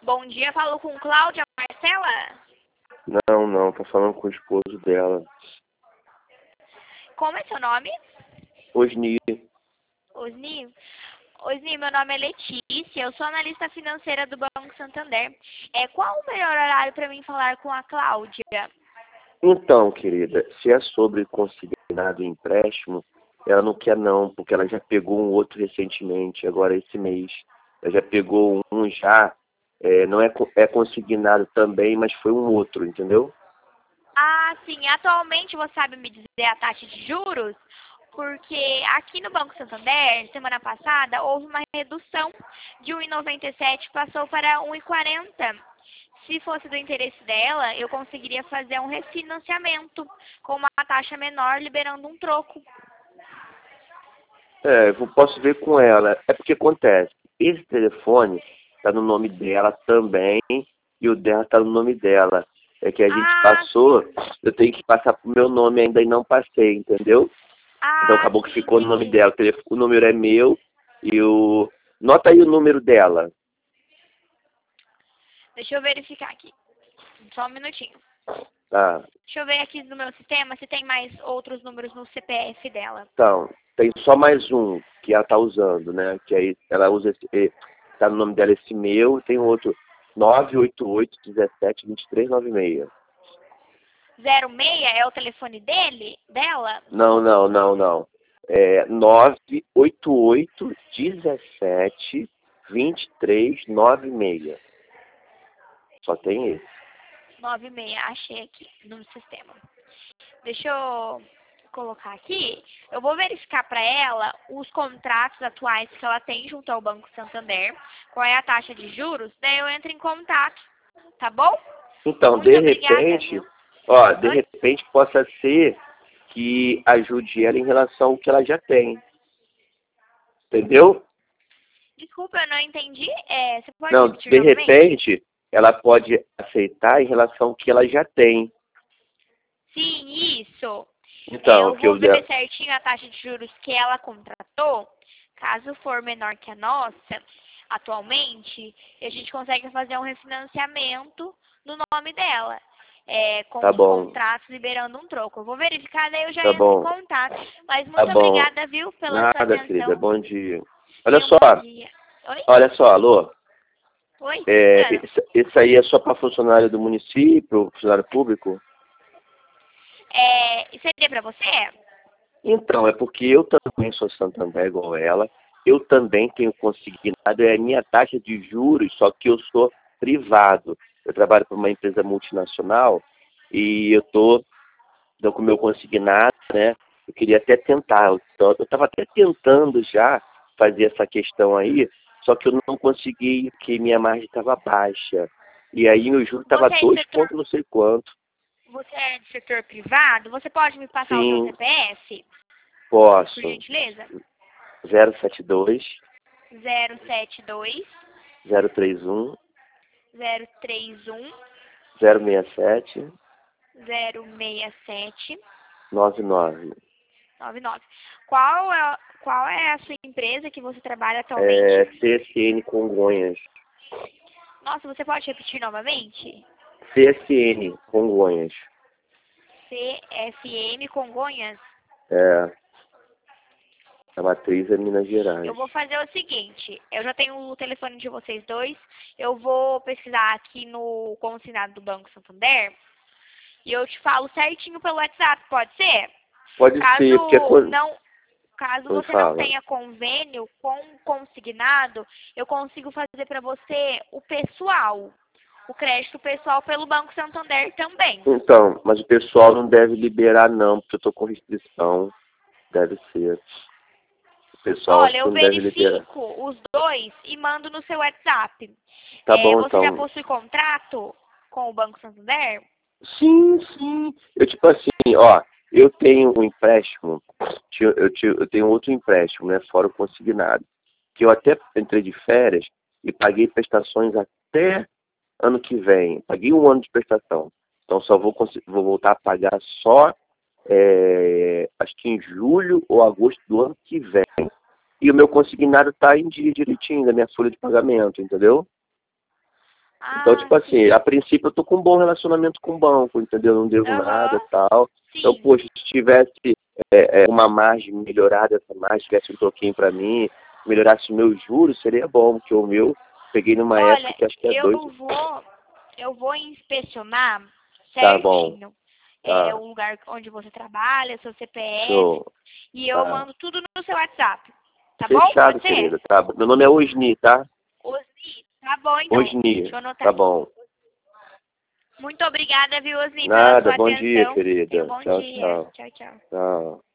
Bom dia, falo com Cláudia Marcela. Não, tá falando com o esposo dela. Como é seu nome? Osni. Osni? Osni, meu nome é Letícia, eu sou analista financeira do Banco Santander. Qual o melhor horário para mim falar com a Cláudia? Então, querida, se é sobre consignado empréstimo, ela não quer não, porque ela já pegou um outro recentemente, agora esse mês. Ela já pegou um já, não é consignado também, mas foi um outro, entendeu? Ah, sim. Atualmente você sabe me dizer a taxa de juros? Porque aqui no Banco Santander, semana passada, houve uma redução de 1,97, passou para 1,40. Se fosse do interesse dela, eu conseguiria fazer um refinanciamento com uma taxa menor, liberando um troco. Eu posso ver com ela. É porque acontece, esse telefone está no nome dela também e o dela está no nome dela. É que a gente passou, eu tenho que passar pro meu nome ainda e não passei, entendeu? Então acabou que Sim, ficou no nome entendi. dela. O número é meu e o... Nota aí o número dela. Deixa eu verificar aqui. Só um minutinho. Tá. Deixa eu ver aqui no meu sistema se tem mais outros números no CPF dela. Então, tem só mais um que ela tá usando, né? Que aí ela usa tá no nome dela esse meu, e tem outro 988 17 23 96. 06 é o telefone dela? Não. É 988 17 23 96. Só tem esse. 96, achei aqui no sistema. Deixa eu colocar aqui. Eu vou verificar para ela os contratos atuais que ela tem junto ao Banco Santander, qual é a taxa de juros, daí eu entro em contato, tá bom? Então, Muito obrigada, viu? de repente possa ser que ajude ela em relação ao que ela já tem. Entendeu? Desculpa, eu não entendi. Você pode Não, repetir de novamente? repente, ela pode aceitar em relação ao que ela já tem. Sim, isso. Então, Eu vou ver certinho a taxa de juros que ela contratou. Caso for menor que a nossa, atualmente, a gente consegue fazer um refinanciamento no nome dela. Com tá os bom, contratos liberando um troco. Eu vou verificar, daí eu já tá entro em bom, contato. Mas tá muito bom. obrigada, viu, pela sua Nada, querida, atenção. bom dia. Olha Tenha um só, bom dia. Oi? alô. Oi, tô escutando. Isso aí é só para funcionário do município, funcionário público? Seria para você? Então, é porque eu também sou Santander igual ela, eu também tenho consignado, é a minha taxa de juros, só que eu sou privado. Eu trabalho para uma empresa multinacional e eu estou com o meu consignado, né? Eu queria até tentar, eu estava até tentando já fazer essa questão aí, só que eu não consegui, porque minha margem estava baixa. E aí meu juro estava Você é 2 pontos não sei quanto. Você é do setor privado? Você pode me passar o seu Sim, CPF, por posso. gentileza? 072 072 031 031 067 067 99. 99. Qual é a sua empresa que você trabalha atualmente? CSN Congonhas. Nossa, você pode repetir novamente? CSN Congonhas. CFM Congonhas. A matriz é Minas Gerais. Eu vou fazer o seguinte, eu já tenho o telefone de vocês dois, eu vou pesquisar aqui no consignado do Banco Santander e eu te falo certinho pelo WhatsApp, pode ser? Pode ser, porque Caso não você não fala. tenha convênio com o consignado, eu consigo fazer para você o pessoal, o crédito pessoal pelo Banco Santander também. Então, mas o pessoal não deve liberar não, porque eu tô com restrição. Deve ser. O pessoal acho Olha, que eu não deve liberar. verifico os dois e mando no seu WhatsApp. Tá bom, Você já então. possui contrato com o Banco Santander? Sim. Eu tipo assim, ó, eu tenho um empréstimo, eu tenho outro empréstimo, né, fora o consignado, que eu até entrei de férias e paguei prestações até ano que vem. Paguei 1 ano de prestação. Então só vou voltar a pagar só, acho que em julho ou agosto do ano que vem. E o meu consignado está em dia direitinho da minha folha de pagamento, entendeu? Então, Ah, tipo assim, sim. a princípio eu tô com um bom relacionamento com o banco, entendeu? Não devo nada Aham. e tal. Então, Sim. poxa, se tivesse uma margem melhorada, essa margem, tivesse um toquinho pra mim, melhorasse o meu juros, seria bom, porque o meu peguei numa época Olha, que acho que é eu dois. vou, eu vou inspecionar Tá bom, certinho tá. o lugar onde você trabalha, seu CPF, Show. e eu Tá. mando tudo no seu WhatsApp. Tá bom? Fechado, Pode ser? querida. Tá. Meu nome é Osni, tá? Osni, tá bom então. Osni. Deixa eu anotar Tá aqui. bom. Muito obrigada, viu, Osni, pela Nada. sua Bom dia, atenção. Tenha um querida. bom Tchau, dia. tchau. Tchau, tchau. Tchau.